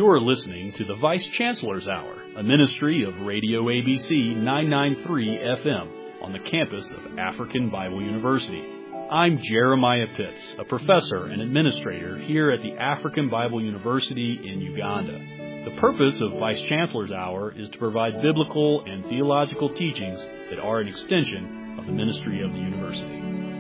You're listening to the Vice Chancellor's Hour, a ministry of Radio ABC 993 FM on the campus of African Bible University. I'm Jeremiah Pitts, a professor and administrator here at the African Bible University in Uganda. The purpose of Vice Chancellor's Hour is to provide biblical and theological teachings that are an extension of the ministry of the university.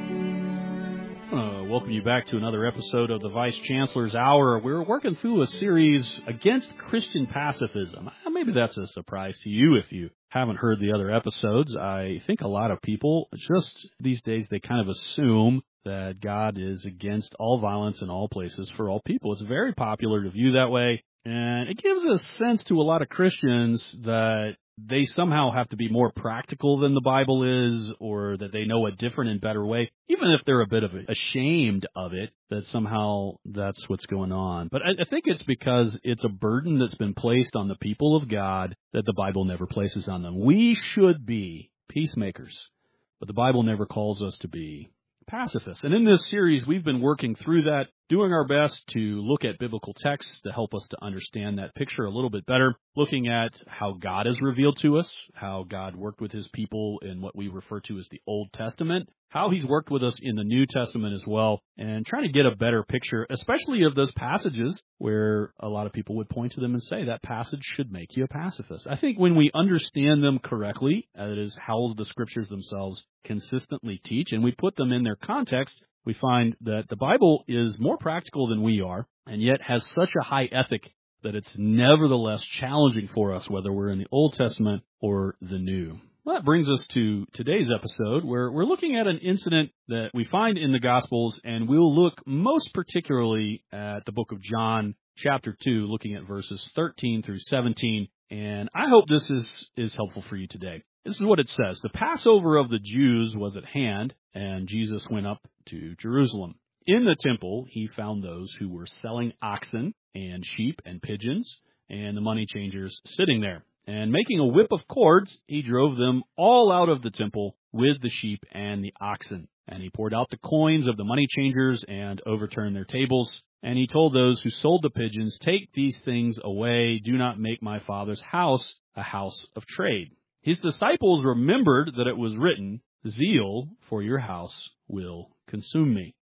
Welcome you back to another episode of the Vice Chancellor's Hour. We're working through a series against Christian pacifism. Maybe that's a surprise to you if you haven't heard the other episodes. I think a lot of people just these days, they kind of assume that God is against all violence in all places for all people. It's very popular to view that way, and it gives a sense to a lot of Christians that they somehow have to be more practical than the Bible is, or that they know a different and better way, even if they're a bit of ashamed of it, that somehow that's what's going on. But I think it's because it's a burden that's been placed on the people of God that the Bible never places on them. We should be peacemakers, but the Bible never calls us to be pacifists. And in this series, we've been working through that, doing our best to look at biblical texts to help us to understand that picture a little bit better, looking at how God is revealed to us, how God worked with his people in what we refer to as the Old Testament, how he's worked with us in the New Testament as well, and trying to get a better picture, especially of those passages where a lot of people would point to them and say that passage should make you a pacifist. I think when we understand them correctly, that is how the scriptures themselves consistently teach, and we put them in their context, we find that the Bible is more practical than we are, and yet has such a high ethic that it's nevertheless challenging for us, whether we're in the Old Testament or the New. Well, that brings us to today's episode, where we're looking at an incident that we find in the Gospels, and we'll look most particularly at the book of John, chapter 2, looking at verses 13 through 17, and I hope this is helpful for you today. This is what it says. The Passover of the Jews was at hand, and Jesus went up to Jerusalem. In the temple, he found those who were selling oxen and sheep and pigeons, and the money changers sitting there. And making a whip of cords, he drove them all out of the temple with the sheep and the oxen. And he poured out the coins of the money changers and overturned their tables. And he told those who sold the pigeons, "Take these things away. Do not make my Father's house a house of trade." His disciples remembered that it was written, "Zeal for your house will consume me."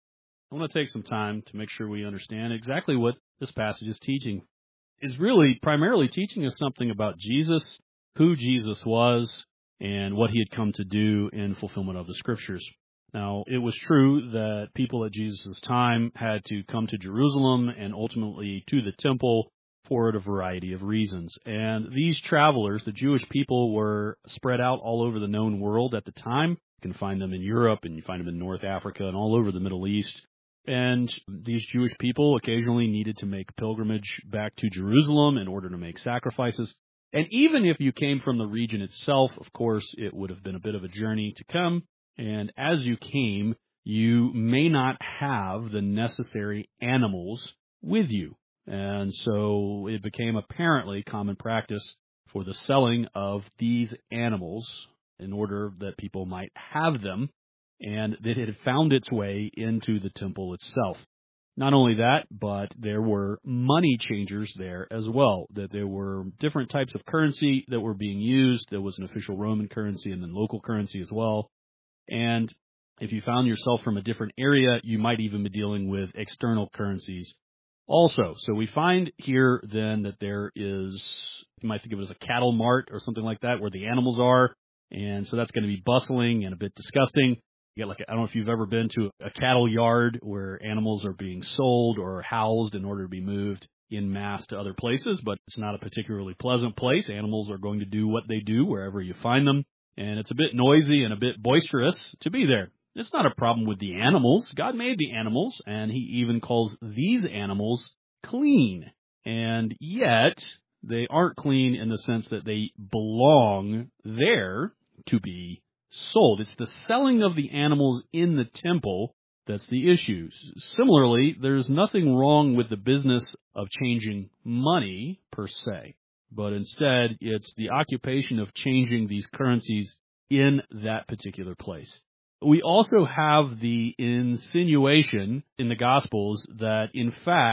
I want to take some time to make sure we understand exactly what this passage is teaching. It's really primarily teaching us something about Jesus, who Jesus was, and what he had come to do in fulfillment of the Scriptures. Now, it was true that people at Jesus' time had to come to Jerusalem and ultimately to the temple for a variety of reasons. And these travelers, the Jewish people, were spread out all over the known world at the time. You can find them in Europe, and you find them in North Africa and all over the Middle East. And these Jewish people occasionally needed to make pilgrimage back to Jerusalem in order to make sacrifices. And even if you came from the region itself, of course, it would have been a bit of a journey to come. And as you came, you may not have the necessary animals with you. And so it became apparently common practice for the selling of these animals in order that people might have them, and that it had found its way into the temple itself. Not only that, but there were money changers there as well, that there were different types of currency that were being used. There was an official Roman currency and then local currency as well. And if you found yourself from a different area, you might even be dealing with external currencies also. So we find here then that there is, you might think of it as a cattle mart or something like that, where the animals are. And so that's going to be bustling and a bit disgusting. You get I don't know if you've ever been to a cattle yard where animals are being sold or housed in order to be moved en masse to other places, but it's not a particularly pleasant place. Animals are going to do what they do wherever you find them. And it's a bit noisy and a bit boisterous to be there. It's not a problem with the animals. God made the animals, and he even calls these animals clean. And yet, they aren't clean in the sense that they belong there to be sold. It's the selling of the animals in the temple that's the issue. Similarly, there's nothing wrong with the business of changing money per se, but instead it's the occupation of changing these currencies in that particular place. We also have the insinuation in the Gospels that, in fact,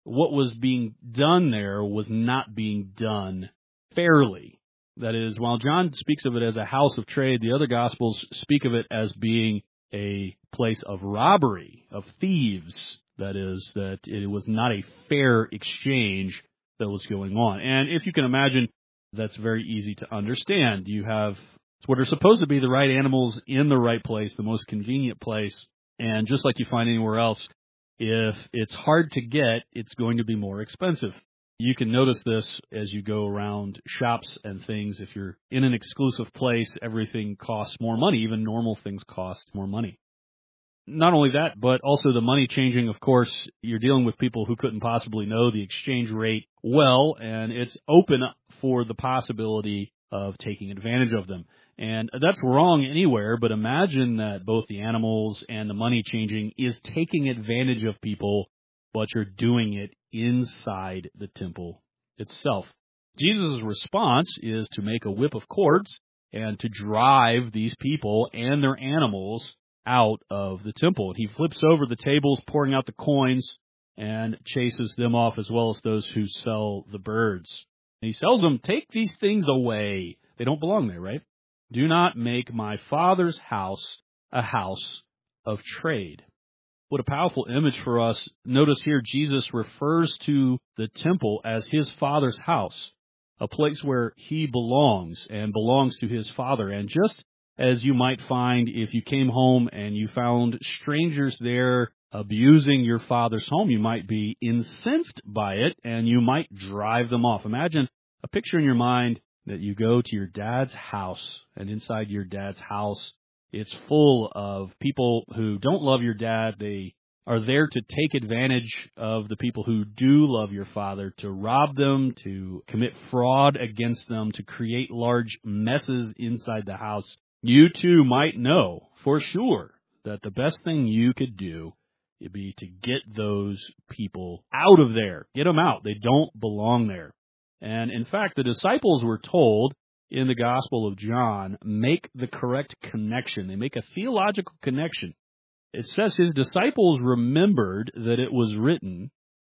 what was being done there was not being done fairly. That is, while John speaks of it as a house of trade, the other Gospels speak of it as being a place of robbery, of thieves. That is, that it was not a fair exchange that was going on. And if you can imagine, that's very easy to understand. You have what are supposed to be the right animals in the right place, the most convenient place, and just like you find anywhere else, if it's hard to get, it's going to be more expensive. You can notice this as you go around shops and things. If you're in an exclusive place, everything costs more money. Even normal things cost more money. Not only that, but also the money changing, of course, you're dealing with people who couldn't possibly know the exchange rate well, and it's open for the possibility of taking advantage of them. And that's wrong anywhere, but imagine that both the animals and the money changing is taking advantage of people, but you're doing it inside the temple itself. Jesus' response is to make a whip of cords and to drive these people and their animals out of the temple. He flips over the tables, pouring out the coins, and chases them off, as well as those who sell the birds. And he tells them, take these things away. They don't belong there, right? Do not make my Father's house a house of trade. What a powerful image for us. Notice here, Jesus refers to the temple as his Father's house, a place where he belongs and belongs to his Father. And just as you might find if you came home and you found strangers there abusing your Father's home, you might be incensed by it and you might drive them off. Imagine a picture in your mind that you go to your dad's house, and inside your dad's house, it's full of people who don't love your dad. They are there to take advantage of the people who do love your Father, to rob them, to commit fraud against them, to create large messes inside the house. You too might know for sure that the best thing you could do would be to get those people out of there. Get them out. They don't belong there. And in fact, the disciples were told in the Gospel of John, make the correct connection. They make a theological connection. It says his disciples remembered that it was written,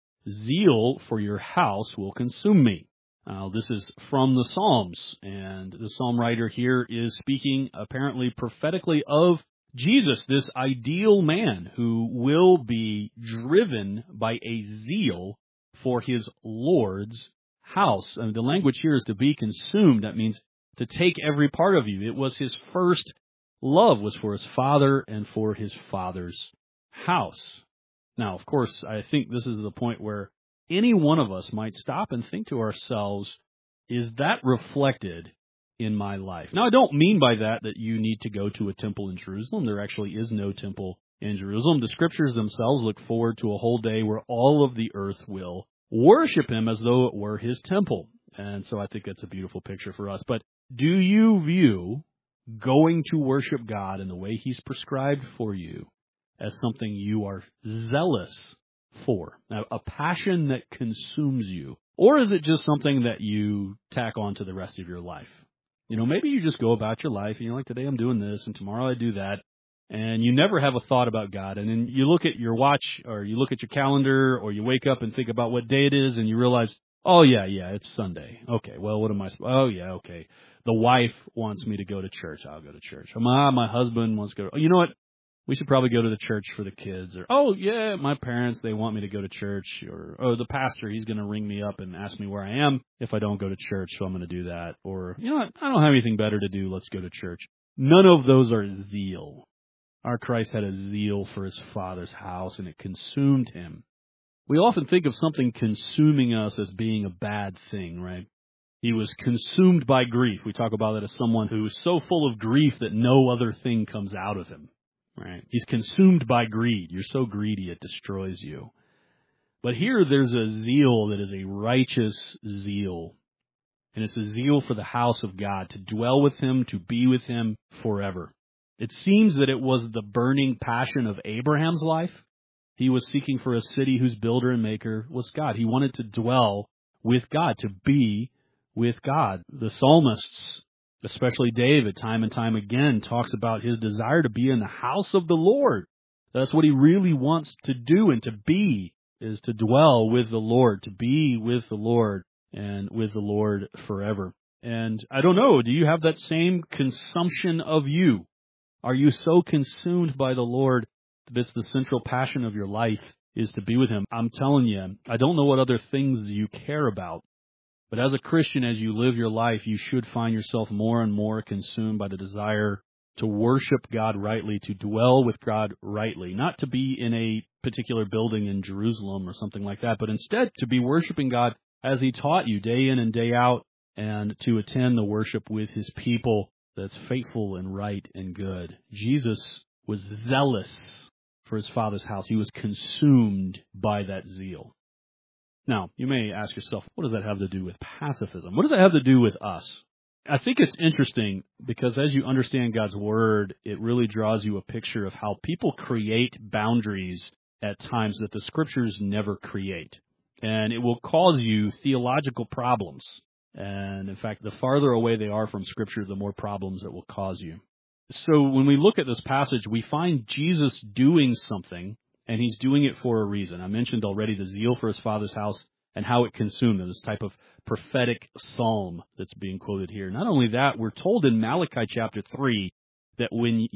zeal for your house will consume me. This is from the Psalms, and the psalm writer here is speaking apparently prophetically of Jesus, this ideal man who will be driven by a zeal for his Lord's house. And the language here is to be consumed. That means to take every part of you. It was his first love, was for his Father and for his Father's house. Now, of course, I think this is the point where any one of us might stop and think to ourselves, is that reflected in my life? Now, I don't mean by that you need to go to a temple in Jerusalem. There actually is no temple in Jerusalem. The Scriptures themselves look forward to a whole day where all of the earth will worship him as though it were his temple. And so I think that's a beautiful picture for us. But do you view going to worship God in the way he's prescribed for you as something you are zealous for, a passion that consumes you? Or is it just something that you tack on to the rest of your life? You know, maybe you just go about your life and you're like, today I'm doing this and tomorrow I do that. And you never have a thought about God. And then you look at your watch or you look at your calendar or you wake up and think about what day it is and you realize, oh, yeah, it's Sunday. Okay, well, what am I supposed to? Oh, yeah, okay. The wife wants me to go to church. I'll go to church. My husband wants to go. Oh, you know what? We should probably go to the church for the kids. Or, oh, yeah, my parents, they want me to go to church. Or, oh, the pastor, he's going to ring me up and ask me where I am if I don't go to church, so I'm going to do that. Or, you know what? I don't have anything better to do. Let's go to church. None of those are zeal. Our Christ had a zeal for his Father's house, and it consumed him. We often think of something consuming us as being a bad thing, right? He was consumed by grief. We talk about it as someone who is so full of grief that no other thing comes out of him, right? He's consumed by greed. You're so greedy it destroys you. But here there's a zeal that is a righteous zeal. And it's a zeal for the house of God, to dwell with him, to be with him forever. It seems that it was the burning passion of Abraham's life. He was seeking for a city whose builder and maker was God. He wanted to dwell with God, to be with God. The psalmists, especially David, time and time again, talks about his desire to be in the house of the Lord. That's what he really wants to do and to be is to dwell with the Lord, to be with the Lord and with the Lord forever. And I don't know, do you have that same consumption of you? Are you so consumed by the Lord that it's the central passion of your life is to be with Him? I'm telling you, I don't know what other things you care about, but as a Christian, as you live your life, you should find yourself more and more consumed by the desire to worship God rightly, to dwell with God rightly, not to be in a particular building in Jerusalem or something like that, but instead to be worshiping God as He taught you day in and day out, and to attend the worship with His people that's faithful and right and good. Jesus was zealous for His Father's house. He was consumed by that zeal. Now, you may ask yourself, what does that have to do with pacifism? What does that have to do with us? I think it's interesting because as you understand God's Word, it really draws you a picture of how people create boundaries at times that the Scriptures never create. And it will cause you theological problems. And in fact, the farther away they are from Scripture, the more problems it will cause you. So when we look at this passage, we find Jesus doing something, and He's doing it for a reason. I mentioned already the zeal for His Father's house and how it consumed them, this type of prophetic psalm that's being quoted here. Not only that, we're told in Malachi chapter 3 that when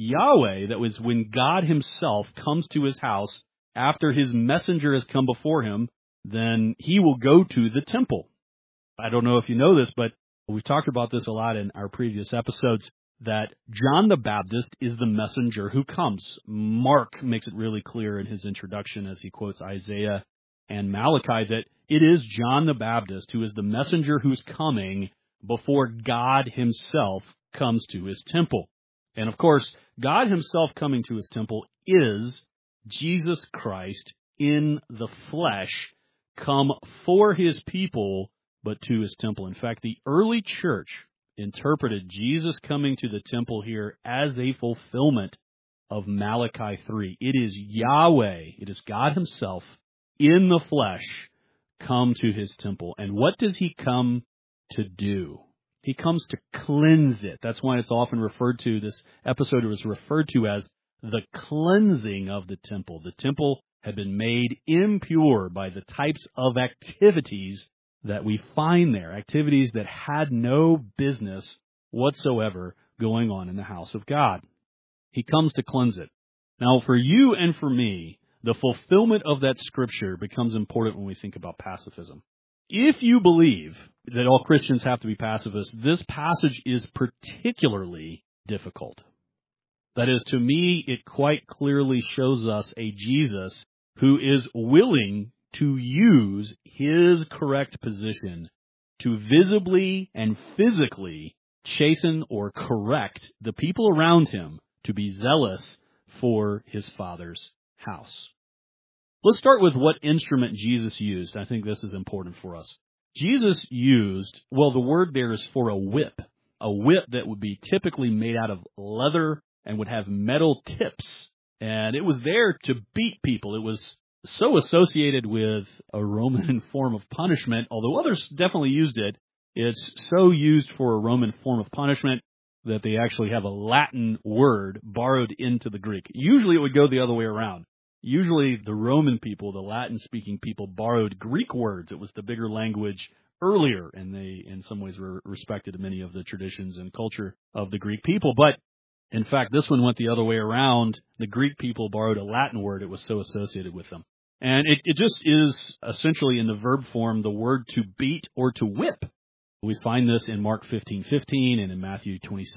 when God Himself comes to His house after His messenger has come before Him, then He will go to the temple. I don't know if you know this, but we've talked about this a lot in our previous episodes, that John the Baptist is the messenger who comes. Mark makes it really clear in his introduction as he quotes Isaiah and Malachi that it is John the Baptist who is the messenger who's coming before God Himself comes to His temple. And of course, God Himself coming to His temple is Jesus Christ in the flesh, come for His people, but to His temple. In fact, the early church interpreted Jesus coming to the temple here as a fulfillment of Malachi 3. It is Yahweh, it is God Himself in the flesh come to His temple. And what does He come to do? He comes to cleanse it. That's why it's often referred to, this episode was referred to as the cleansing of the temple. The temple had been made impure by the types of activities that we find there, activities that had no business whatsoever going on in the house of God. He comes to cleanse it. Now, for you and for me, the fulfillment of that scripture becomes important when we think about pacifism. If you believe that all Christians have to be pacifists, this passage is particularly difficult. That is, to me, it quite clearly shows us a Jesus who is willing to use His correct position to visibly and physically chasten or correct the people around Him to be zealous for His Father's house. Let's start with what instrument Jesus used. I think this is important for us. Jesus used, well, the word there is for a whip that would be typically made out of leather and would have metal tips. And it was there to beat people. It was so associated with a Roman form of punishment, although others definitely used it. It's so used for a Roman form of punishment that they actually have a Latin word borrowed into the Greek. Usually it would go the other way around. Usually the Roman people, the Latin-speaking people, borrowed Greek words. It was the bigger language earlier, and they, in some ways, were respected in many of the traditions and culture of the Greek people. But, in fact, this one went the other way around. The Greek people borrowed a Latin word. It was so associated with them. And it just is essentially in the verb form the word to beat or to whip. We find this in Mark 15:15 and in Matthew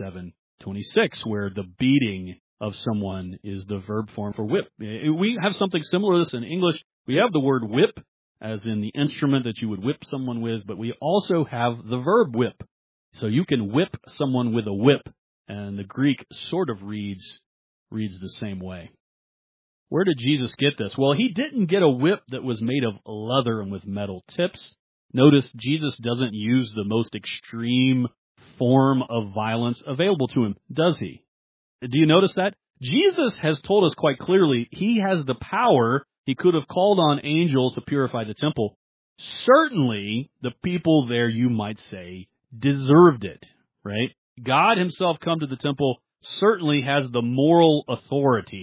27:26, where the beating of someone is the verb form for whip. We have something similar to this in English. We have the word whip, as in the instrument that you would whip someone with, but we also have the verb whip. So you can whip someone with a whip, and the Greek sort of reads the same way. Where did Jesus get this? Well, He didn't get a whip that was made of leather and with metal tips. Notice Jesus doesn't use the most extreme form of violence available to Him, does He? Do you notice that? Jesus has told us quite clearly He has the power. He could have called on angels to purify the temple. Certainly, the people there, you might say, deserved it, right? God Himself come to the temple certainly has the moral authority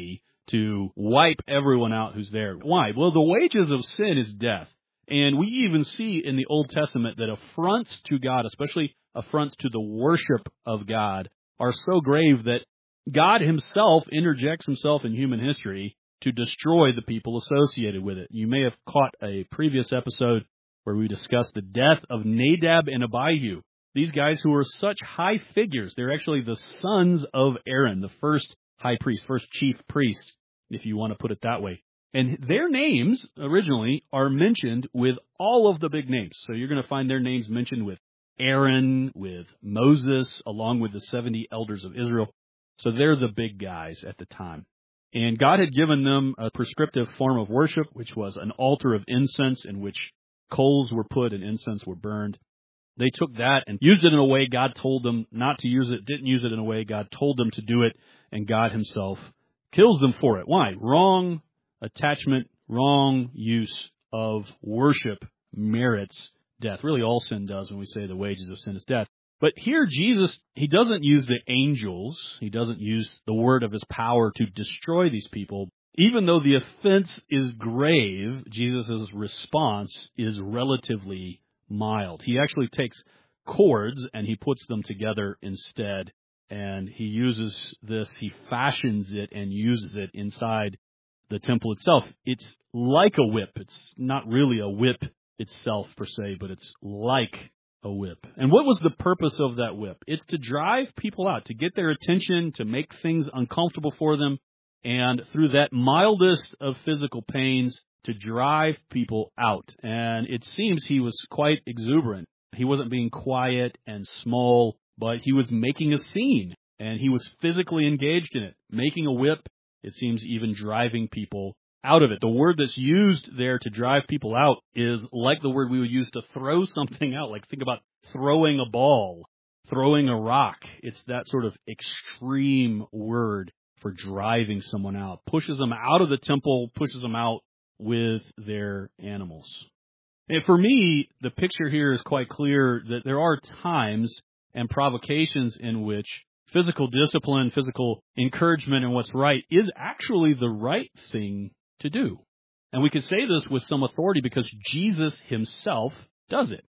to wipe everyone out who's there. Why? Well, the wages of sin is death. And we even see in the Old Testament that affronts to God, especially affronts to the worship of God, are so grave that God himself interjects himself in human history to destroy the people associated with it. You may have caught a previous episode where we discussed the death of Nadab and Abihu. These guys who were such high figures, they're actually the sons of Aaron, the first high priest, first chief priest, if you want to put it that way. And their names originally are mentioned with all of the big names. So you're going to find their names mentioned with Aaron, with Moses, along with the 70 elders of Israel. So they're the big guys at the time. And God had given them a prescriptive form of worship, which was an altar of incense in which coals were put and incense were burned. They took that and used it in a way God told them not to use it, didn't use it in a way God told them to do it, and God himself kills them for it. Why? Wrong attachment, wrong use of worship merits death. Really all sin does when we say the wages of sin is death. But here Jesus, he doesn't use the angels. He doesn't use the word of his power to destroy these people. Even though the offense is grave, Jesus' response is relatively mild. He actually takes cords and he puts them together instead. And he uses this, he fashions it and uses it inside the temple itself. It's like a whip. It's not really a whip itself per se, but it's like a whip. And what was the purpose of that whip? It's to drive people out, to get their attention, to make things uncomfortable for them, and through that mildest of physical pains, to drive people out. And it seems he was quite exuberant. He wasn't being quiet and small, but he was making a scene, and he was physically engaged in it, making a whip, it seems even driving people out of it. The word that's used there to drive people out is like the word we would use to throw something out. Like think about throwing a ball, throwing a rock. It's that sort of extreme word for driving someone out. Pushes them out of the temple, pushes them out with their animals. And for me, the picture here is quite clear that there are times and provocations in which physical discipline, physical encouragement in what's right is actually the right thing to do. And we can say this with some authority because Jesus himself does it.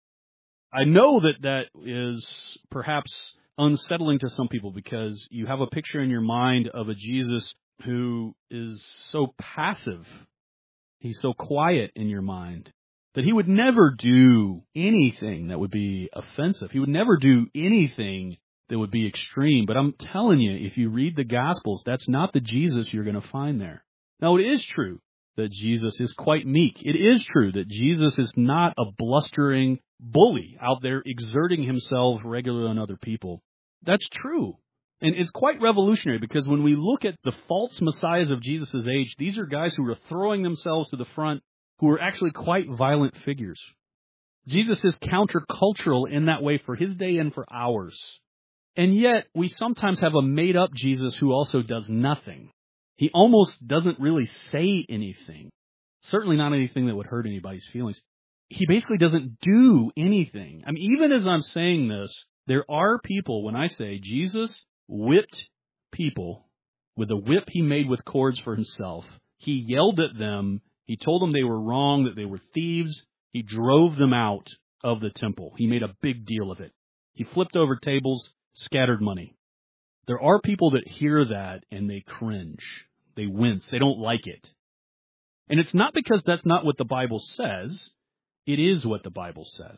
I know that that is perhaps unsettling to some people because you have a picture in your mind of a Jesus who is so passive. He's so quiet in your mind that he would never do anything that would be offensive. He would never do anything that would be extreme. But I'm telling you, if you read the Gospels, that's not the Jesus you're going to find there. Now, it is true that Jesus is quite meek. It is true that Jesus is not a blustering bully out there exerting himself regularly on other people. That's true. And it's quite revolutionary because when we look at the false messiahs of Jesus' age, these are guys who are throwing themselves to the front, who are actually quite violent figures. Jesus is countercultural in that way for his day and for ours. And yet, we sometimes have a made-up Jesus who also does nothing. He almost doesn't really say anything. Certainly not anything that would hurt anybody's feelings. He basically doesn't do anything. I mean, even as I'm saying this, there are people, when I say Jesus whipped people with a whip he made with cords for himself. He yelled at them. He told them they were wrong, that they were thieves. He drove them out of the temple. He made a big deal of it. He flipped over tables, scattered money. There are people that hear that and they cringe. They wince. They don't like it. And it's not because that's not what the Bible says. It is what the Bible says.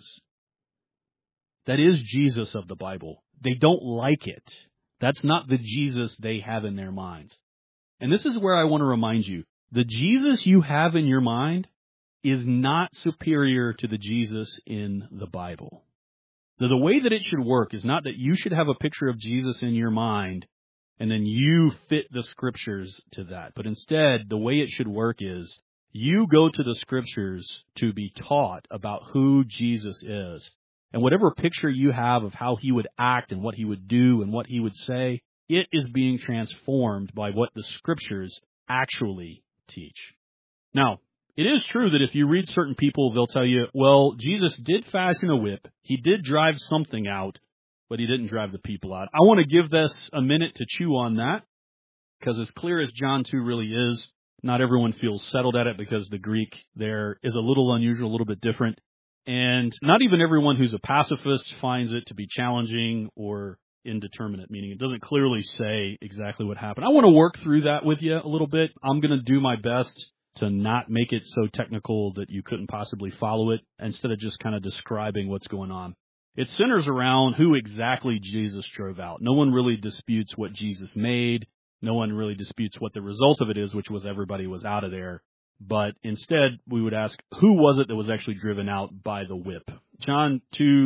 That is Jesus of the Bible. They don't like it. That's not the Jesus they have in their minds. And this is where I want to remind you, the Jesus you have in your mind is not superior to the Jesus in the Bible. The way that it should work is not that you should have a picture of Jesus in your mind and then you fit the Scriptures to that. But instead, the way it should work is you go to the Scriptures to be taught about who Jesus is. And whatever picture you have of how he would act and what he would do and what he would say, it is being transformed by what the Scriptures actually teach. Now, it is true that if you read certain people, they'll tell you, well, Jesus did fashion a whip. He did drive something out, but he didn't drive the people out. I want to give this a minute to chew on that. because as clear as John 2 really is, not everyone feels settled at it because the Greek there is a little unusual, a little bit different. And not even everyone who's a pacifist finds it to be challenging or indeterminate, meaning it doesn't clearly say exactly what happened. I want to work through that with you a little bit. I'm going to do my best to not make it so technical that you couldn't possibly follow it, instead of just kind of describing what's going on. It centers around who exactly Jesus drove out. No one really disputes what Jesus made. No one really disputes what the result of it is, which was everybody was out of there. But instead, we would ask, who was it that was actually driven out by the whip? John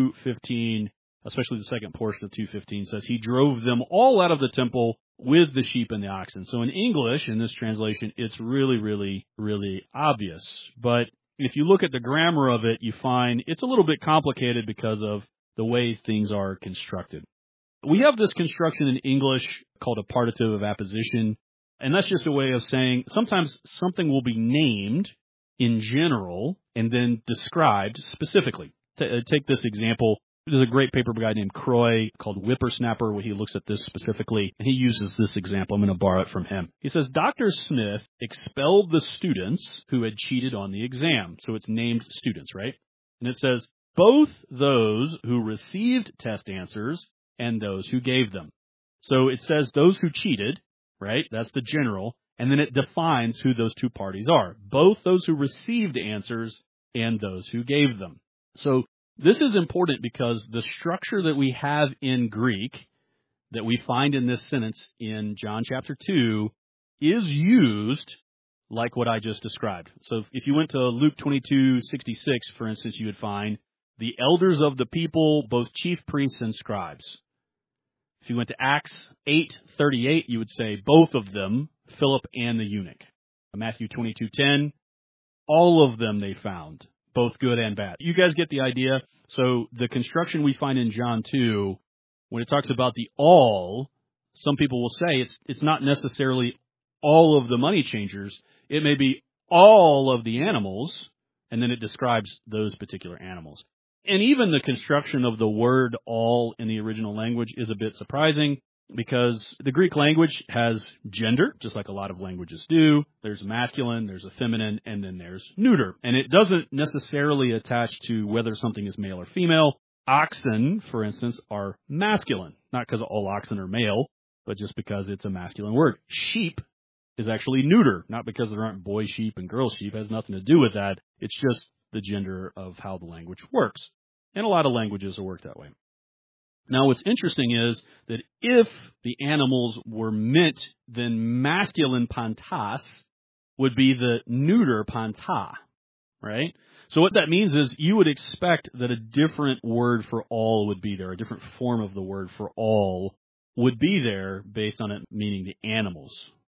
2:15, especially the second portion of 2:15, says he drove them all out of the temple with the sheep and the oxen. So in English, in this translation, it's really, really, really obvious. But if you look at the grammar of it, you find it's a little bit complicated because of the way things are constructed. We have this construction in English called a partitive of apposition, and that's just a way of saying sometimes something will be named in general and then described specifically. Take this example. There's a great paper guy named Croy called Whippersnapper where he looks at this specifically, and he uses this example. I'm going to borrow it from him. He says, Dr. Smith expelled the students who had cheated on the exam. So it's named students, right? And it says, both those who received test answers and those who gave them. So it says those who cheated, right? That's the general. And then it defines who those two parties are. Both those who received answers and those who gave them. So this is important because the structure that we have in Greek that we find in this sentence in John chapter 2 is used like what I just described. So if you went to Luke 22:66, for instance, you would find the elders of the people, both chief priests and scribes. If you went to Acts 8:38, you would say both of them, Philip and the eunuch. Matthew 22:10, all of them they found, both good and bad. You guys get the idea? So the construction we find in John 2, when it talks about the all, some people will say it's not necessarily all of the money changers. It may be all of the animals, and then it describes those particular animals. And even the construction of the word all in the original language is a bit surprising because the Greek language has gender, just like a lot of languages do. There's masculine, there's a feminine, and then there's neuter. And it doesn't necessarily attach to whether something is male or female. Oxen, for instance, are masculine, not because all oxen are male, but just because it's a masculine word. Sheep is actually neuter, not because there aren't boy sheep and girl sheep. It has nothing to do with that. It's just the gender of how the language works. And a lot of languages will work that way. Now, what's interesting is that if the animals were meant, then masculine pantas would be the neuter panta, right? So what that means is you would expect that a different word for all would be there, a different form of the word for all would be there based on it meaning the animals.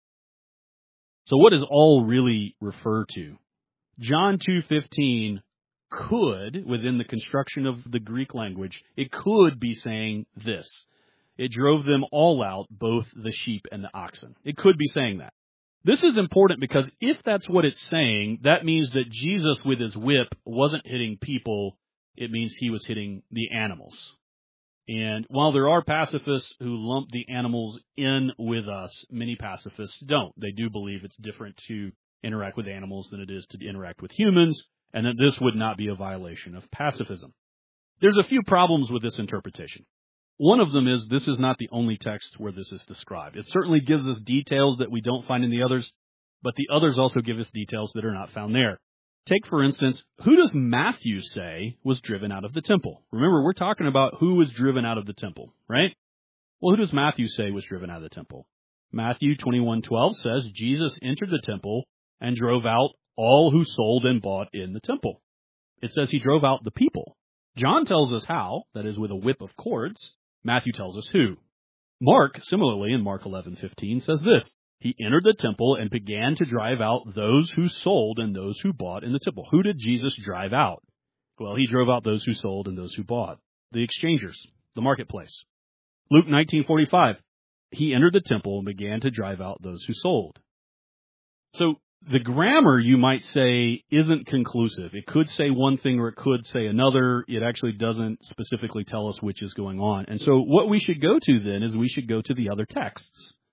So what does all really refer to? John 2:15 could, within the construction of the Greek language, it could be saying this. It drove them all out, both the sheep and the oxen. It could be saying that. This is important because if that's what it's saying, that means that Jesus with his whip wasn't hitting people. It means he was hitting the animals. And while there are pacifists who lump the animals in with us, many pacifists don't. They do believe it's different to interact with animals than it is to interact with humans, and that this would not be a violation of pacifism. There's a few problems with this interpretation. One of them is this is not the only text where this is described. It certainly gives us details that we don't find in the others, but the others also give us details that are not found there. Take, for instance, who does Matthew say was driven out of the temple? Remember, we're talking about who was driven out of the temple, right? Well, who does Matthew say was driven out of the temple? Matthew 21:12 says Jesus entered the temple and drove out all who sold and bought in the temple. It says he drove out the people. John tells us how, that is with a whip of cords. Matthew tells us who. Mark, similarly, in Mark 11:15, says this. He entered the temple and began to drive out those who sold and those who bought in the temple. Who did Jesus drive out? Well, he drove out those who sold and those who bought. The exchangers, the marketplace. Luke 19:45, he entered the temple and began to drive out those who sold. So the grammar, you might say, isn't conclusive. It could say one thing or it could say another. It actually doesn't specifically tell us which is going on. And so what we should go to then is we should go to the other texts.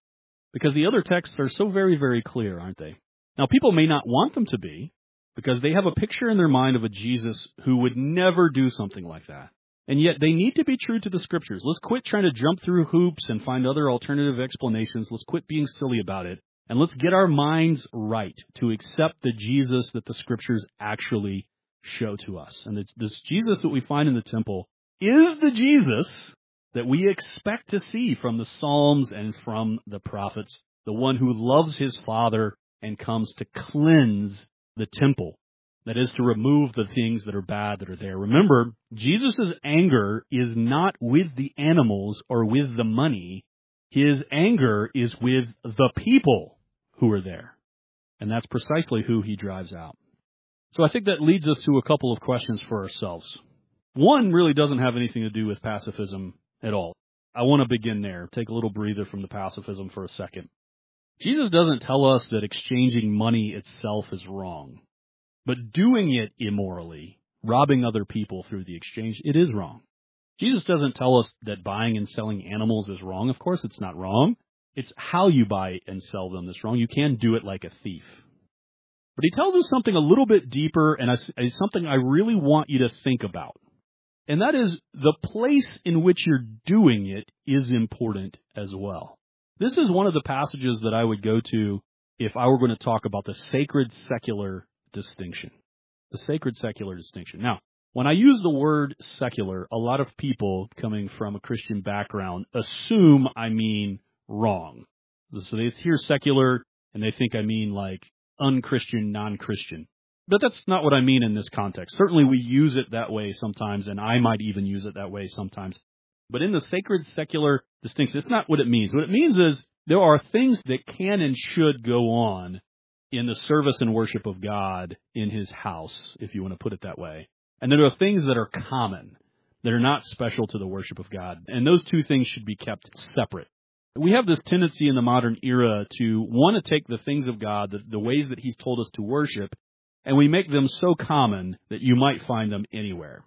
Because the other texts are so very, very clear, aren't they? Now, people may not want them to be, because they have a picture in their mind of a Jesus who would never do something like that. And yet they need to be true to the Scriptures. Let's quit trying to jump through hoops and find other alternative explanations. Let's quit being silly about it. And let's get our minds right to accept the Jesus that the Scriptures actually show to us. And this Jesus that we find in the temple is the Jesus that we expect to see from the Psalms and from the prophets, the one who loves his Father and comes to cleanse the temple. That is, to remove the things that are bad that are there. Remember, Jesus' anger is not with the animals or with the money. His anger is with the people who are there. And that's precisely who he drives out. So I think that leads us to a couple of questions for ourselves. One really doesn't have anything to do with pacifism at all. I want to begin there. Take a little breather from the pacifism for a second. Jesus doesn't tell us that exchanging money itself is wrong. But doing it immorally, robbing other people through the exchange, it is wrong. Jesus doesn't tell us that buying and selling animals is wrong. Of course it's not wrong. It's how you buy and sell them that's wrong. You can do it like a thief. But he tells us something a little bit deeper, and something I really want you to think about. And that is, the place in which you're doing it is important as well. This is one of the passages that I would go to if I were going to talk about the sacred-secular distinction. The sacred-secular distinction. Now, when I use the word secular, a lot of people coming from a Christian background assume I mean wrong. So they hear secular, and they think I mean like unchristian, non-Christian. But that's not what I mean in this context. Certainly we use it that way sometimes, and I might even use it that way sometimes. But in the sacred-secular distinction, it's not what it means. What it means is there are things that can and should go on in the service and worship of God in his house, if you want to put it that way. And there are things that are common, that are not special to the worship of God. And those two things should be kept separate. We have this tendency in the modern era to want to take the things of God, the ways that he's told us to worship, and we make them so common that you might find them anywhere.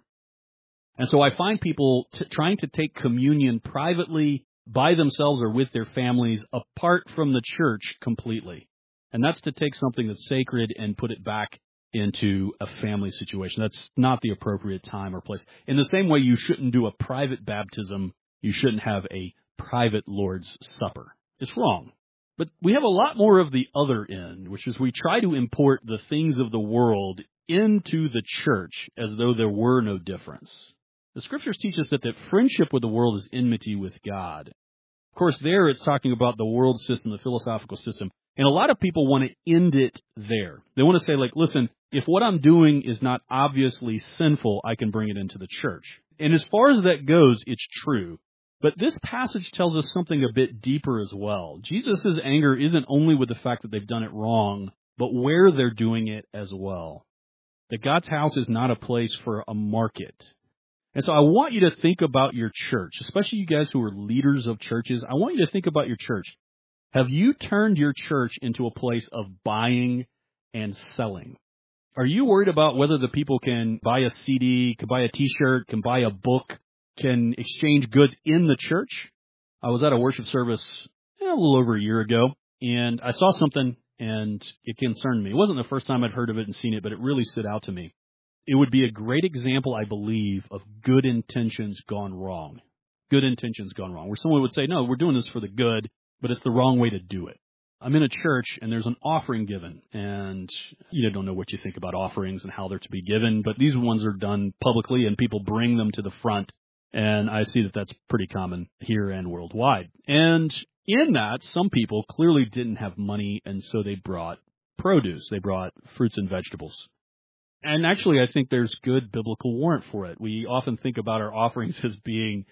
And so I find people trying to take communion privately, by themselves or with their families, apart from the church completely. And that's to take something that's sacred and put it back into a family situation. That's not the appropriate time or place. In the same way you shouldn't do a private baptism, you shouldn't have a private Lord's Supper. It's wrong. But we have a lot more of the other end, which is we try to import the things of the world into the church as though there were no difference. The Scriptures teach us that friendship with the world is enmity with God. Of course, there it's talking about the world system, the philosophical system. And a lot of people want to end it there. They want to say, like, listen, if what I'm doing is not obviously sinful, I can bring it into the church. And as far as that goes, it's true. But this passage tells us something a bit deeper as well. Jesus' anger isn't only with the fact that they've done it wrong, but where they're doing it as well. That God's house is not a place for a market. And so I want you to think about your church, especially you guys who are leaders of churches. I want you to think about your church. Have you turned your church into a place of buying and selling? Are you worried about whether the people can buy a CD, can buy a T-shirt, can buy a book, can exchange goods in the church? I was at a worship service a little over a year ago, and I saw something, and it concerned me. It wasn't the first time I'd heard of it and seen it, but it really stood out to me. It would be a great example, I believe, of good intentions gone wrong. Good intentions gone wrong, where someone would say, no, we're doing this for the good, but it's the wrong way to do it. I'm in a church, and there's an offering given, and you don't know what you think about offerings and how they're to be given, but these ones are done publicly, and people bring them to the front, and I see that that's pretty common here and worldwide. And in that, some people clearly didn't have money, and so they brought produce. They brought fruits and vegetables. And actually, I think there's good biblical warrant for it. We often think about our offerings as being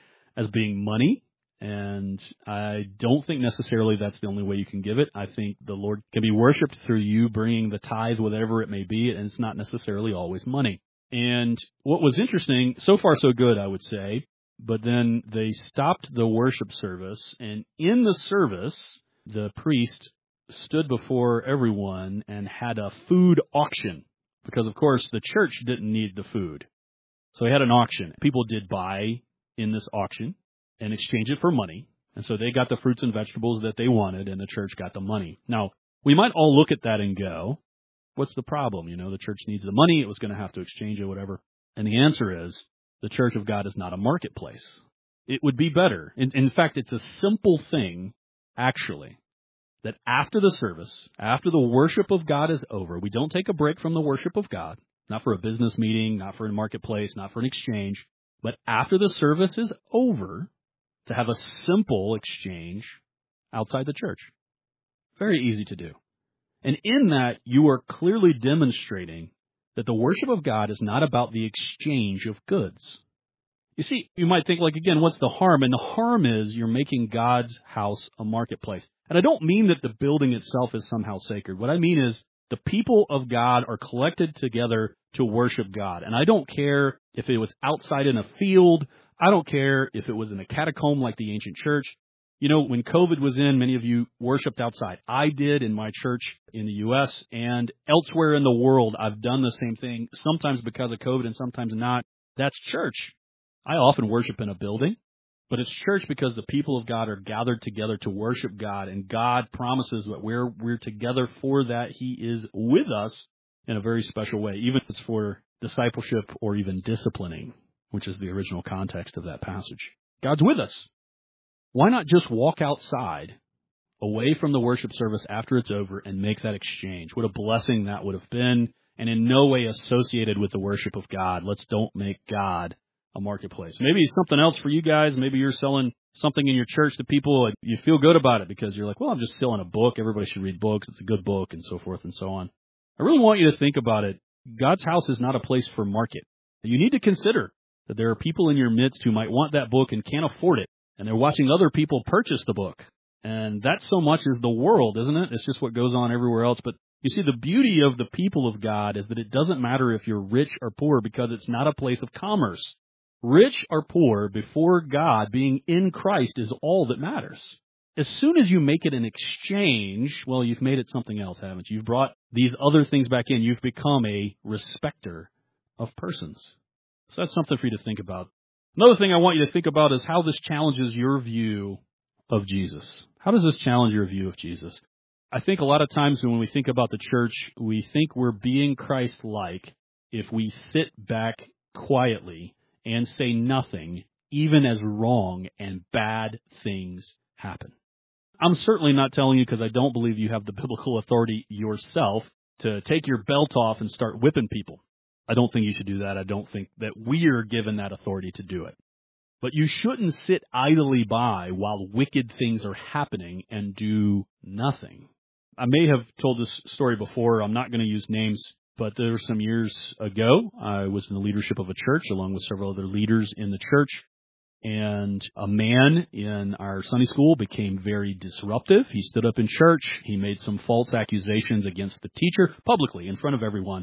money, and I don't think necessarily that's the only way you can give it. I think the Lord can be worshipped through you bringing the tithe, whatever it may be, and it's not necessarily always money. And what was interesting, so far so good, I would say, but then they stopped the worship service, and in the service, the priest stood before everyone and had a food auction, because, of course, the church didn't need the food. So he had an auction. People did buy in this auction and exchange it for money. And so they got the fruits and vegetables that they wanted, and the church got the money. Now, we might all look at that and go, what's the problem? The church needs the money. It was going to have to exchange it, whatever. And the answer is, the church of God is not a marketplace. It would be better. In fact, it's a simple thing, actually, that after the service, after the worship of God is over, we don't take a break from the worship of God, not for a business meeting, not for a marketplace, not for an exchange, but after the service is over, to have a simple exchange outside the church. Very easy to do. And in that, you are clearly demonstrating that the worship of God is not about the exchange of goods. You see, you might think, again, what's the harm? And the harm is you're making God's house a marketplace. And I don't mean that the building itself is somehow sacred. What I mean is the people of God are collected together to worship God. And I don't care if it was outside in a field. I don't care if it was in a catacomb like the ancient church. When COVID was in, many of you worshiped outside. I did in my church in the U.S. and elsewhere in the world. I've done the same thing, sometimes because of COVID and sometimes not. That's church. I often worship in a building, but it's church because the people of God are gathered together to worship God, and God promises that we're together for that. He is with us in a very special way, even if it's for discipleship or even disciplining, which is the original context of that passage. God's with us. Why not just walk outside, away from the worship service after it's over, and make that exchange? What a blessing that would have been, and in no way associated with the worship of God. Let's don't make God a marketplace. Maybe something else for you guys. Maybe you're selling something in your church to people, and you feel good about it because you're like, well, I'm just selling a book. Everybody should read books. It's a good book, and so forth and so on. I really want you to think about it. God's house is not a place for market. You need to consider that there are people in your midst who might want that book and can't afford it. And they're watching other people purchase the book. And that so much is the world, isn't it? It's just what goes on everywhere else. But you see, the beauty of the people of God is that it doesn't matter if you're rich or poor because it's not a place of commerce. Rich or poor before God, being in Christ, is all that matters. As soon as you make it an exchange, well, you've made it something else, haven't you? You've brought these other things back in. You've become a respecter of persons. So that's something for you to think about. Another thing I want you to think about is how this challenges your view of Jesus. How does this challenge your view of Jesus? I think a lot of times when we think about the church, we think we're being Christ-like if we sit back quietly and say nothing, even as wrong and bad things happen. I'm certainly not telling you, because I don't believe you have the biblical authority yourself, to take your belt off and start whipping people. I don't think you should do that. I don't think that we are given that authority to do it. But you shouldn't sit idly by while wicked things are happening and do nothing. I may have told this story before. I'm not going to use names, but there were some years ago, I was in the leadership of a church along with several other leaders in the church. And a man in our Sunday school became very disruptive. He stood up in church. He made some false accusations against the teacher publicly in front of everyone.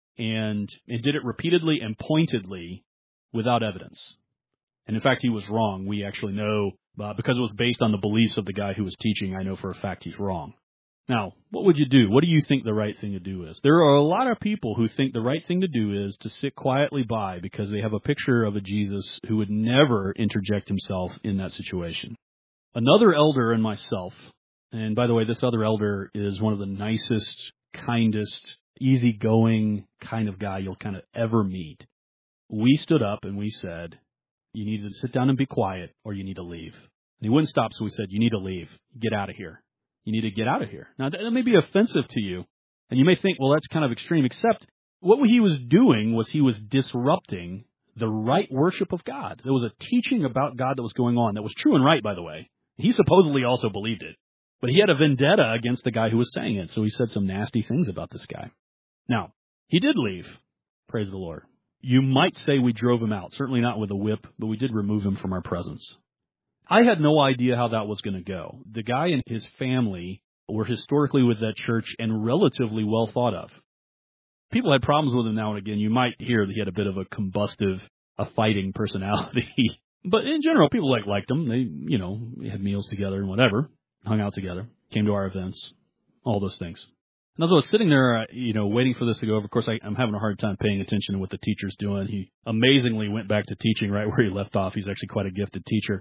And did it repeatedly and pointedly without evidence. And in fact, he was wrong. We actually know, because it was based on the beliefs of the guy who was teaching, I know for a fact he's wrong. Now, what would you do? What do you think the right thing to do is? There are a lot of people who think the right thing to do is to sit quietly by because they have a picture of a Jesus who would never interject himself in that situation. Another elder and myself, and by the way, this other elder is one of the nicest, kindest, easygoing kind of guy you'll kind of ever meet. We stood up and we said, you need to sit down and be quiet or you need to leave. And he wouldn't stop, so we said, you need to leave. Get out of here. You need to get out of here. Now, that may be offensive to you, and you may think, well, that's kind of extreme, except what he was doing was he was disrupting the right worship of God. There was a teaching about God that was going on that was true and right, by the way. He supposedly also believed it, but he had a vendetta against the guy who was saying it, so he said some nasty things about this guy. Now, he did leave. Praise the Lord. You might say we drove him out, certainly not with a whip, but we did remove him from our presence. I had no idea how that was going to go. The guy and his family were historically with that church and relatively well thought of. People had problems with him now and again. You might hear that he had a bit of a fighting personality. But in general, people liked him. They had meals together and whatever, hung out together, came to our events, all those things. And as I was sitting there, waiting for this to go over, of course, I'm having a hard time paying attention to what the teacher's doing. He amazingly went back to teaching right where he left off. He's actually quite a gifted teacher.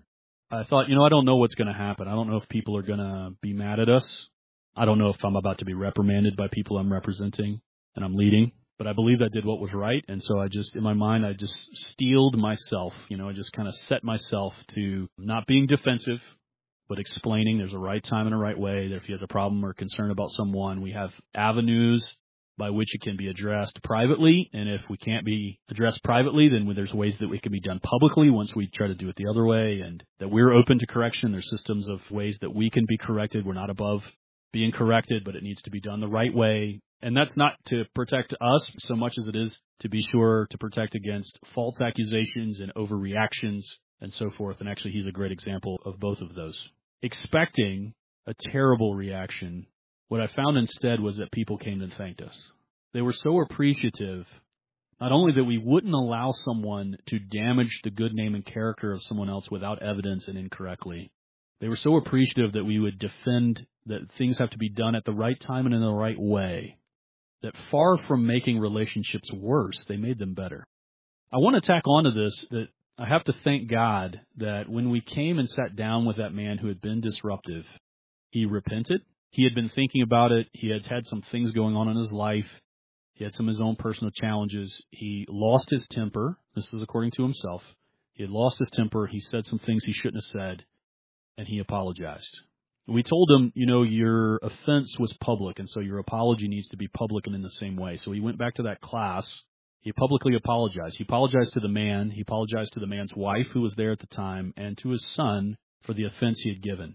I thought, I don't know what's going to happen. I don't know if people are going to be mad at us. I don't know if I'm about to be reprimanded by people I'm representing and I'm leading. But I believed I did what was right, and so in my mind, I just steeled myself. I just kind of set myself to not being defensive, but explaining there's a right time and a right way, that if he has a problem or concern about someone, we have avenues by which it can be addressed privately, and if we can't be addressed privately, then there's ways that it can be done publicly once we try to do it the other way, and that we're open to correction. There's systems of ways that we can be corrected. We're not above being corrected, but it needs to be done the right way. And that's not to protect us so much as it is to be sure to protect against false accusations and overreactions and so forth. And actually, he's a great example of both of those. Expecting a terrible reaction, what I found instead was that people came and thanked us. They were so appreciative, not only that we wouldn't allow someone to damage the good name and character of someone else without evidence and incorrectly. They were so appreciative that we would defend that things have to be done at the right time and in the right way, that far from making relationships worse, they made them better. I want to tack on to this that I have to thank God that when we came and sat down with that man who had been disruptive, he repented. He had been thinking about it. He had had some things going on in his life. He had some of his own personal challenges. He lost his temper. This is according to himself. He had lost his temper. He said some things he shouldn't have said, and he apologized. We told him, your offense was public, and so your apology needs to be public and in the same way. So he went back to that class. He publicly apologized. He apologized to the man. He apologized to the man's wife, who was there at the time, and to his son for the offense he had given.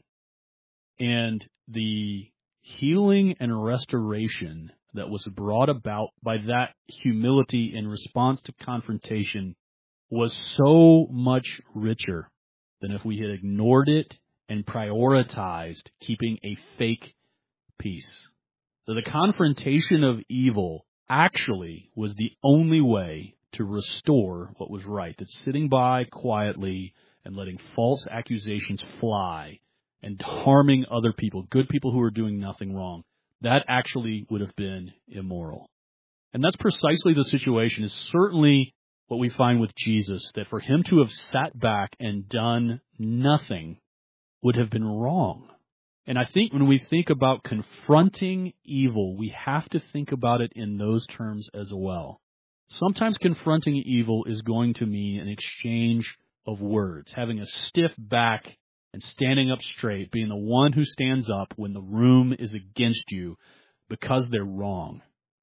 And the healing and restoration that was brought about by that humility in response to confrontation was so much richer than if we had ignored it and prioritized keeping a fake peace. So the confrontation of evil actually was the only way to restore what was right. That sitting by quietly and letting false accusations fly and harming other people, good people who are doing nothing wrong, that actually would have been immoral. And that's precisely the situation, is certainly what we find with Jesus, that for him to have sat back and done nothing would have been wrong. And I think when we think about confronting evil, we have to think about it in those terms as well. Sometimes confronting evil is going to mean an exchange of words, having a stiff back and standing up straight, being the one who stands up when the room is against you because they're wrong.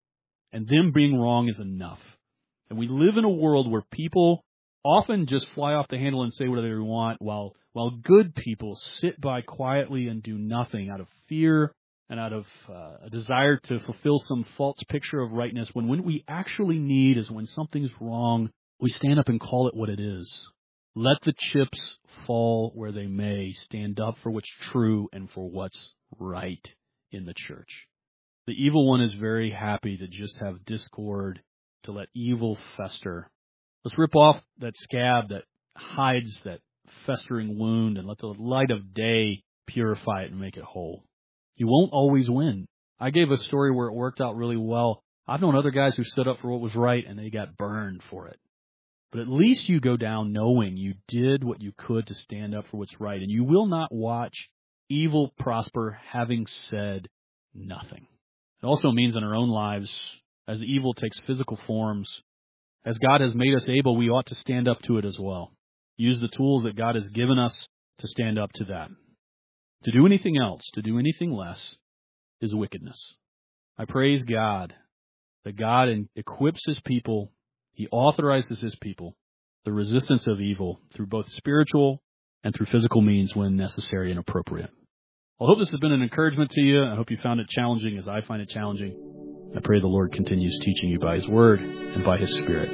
And them being wrong is enough. And we live in a world where people often just fly off the handle and say whatever they want, while good people sit by quietly and do nothing out of fear and out of a desire to fulfill some false picture of rightness, when what we actually need is when something's wrong, we stand up and call it what it is. Let the chips fall where they may. Stand up for what's true and for what's right in the church. The evil one is very happy to just have discord, to let evil fester. Let's rip off that scab that hides that festering wound and let the light of day purify it and make it whole. You won't always win. I gave a story where it worked out really well. I've known other guys who stood up for what was right and they got burned for it. But at least you go down knowing you did what you could to stand up for what's right, and you will not watch evil prosper having said nothing. It also means in our own lives, as evil takes physical forms, as God has made us able, we ought to stand up to it as well. Use the tools that God has given us to stand up to that. To do anything else, to do anything less, is wickedness. I praise God that God equips his people, he authorizes his people, the resistance of evil through both spiritual and through physical means when necessary and appropriate. I hope this has been an encouragement to you. I hope you found it challenging as I find it challenging. I pray the Lord continues teaching you by his word and by his Spirit.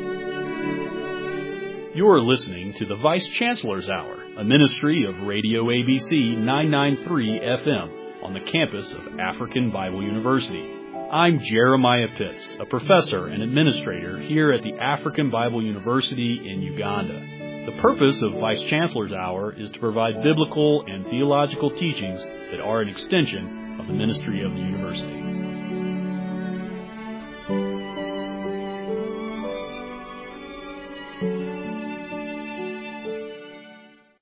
You are listening to the Vice Chancellor's Hour, a ministry of Radio ABC 993 FM on the campus of African Bible University. I'm Jeremiah Pitts, a professor and administrator here at the African Bible University in Uganda. The purpose of Vice Chancellor's Hour is to provide biblical and theological teachings that are an extension of the ministry of the university.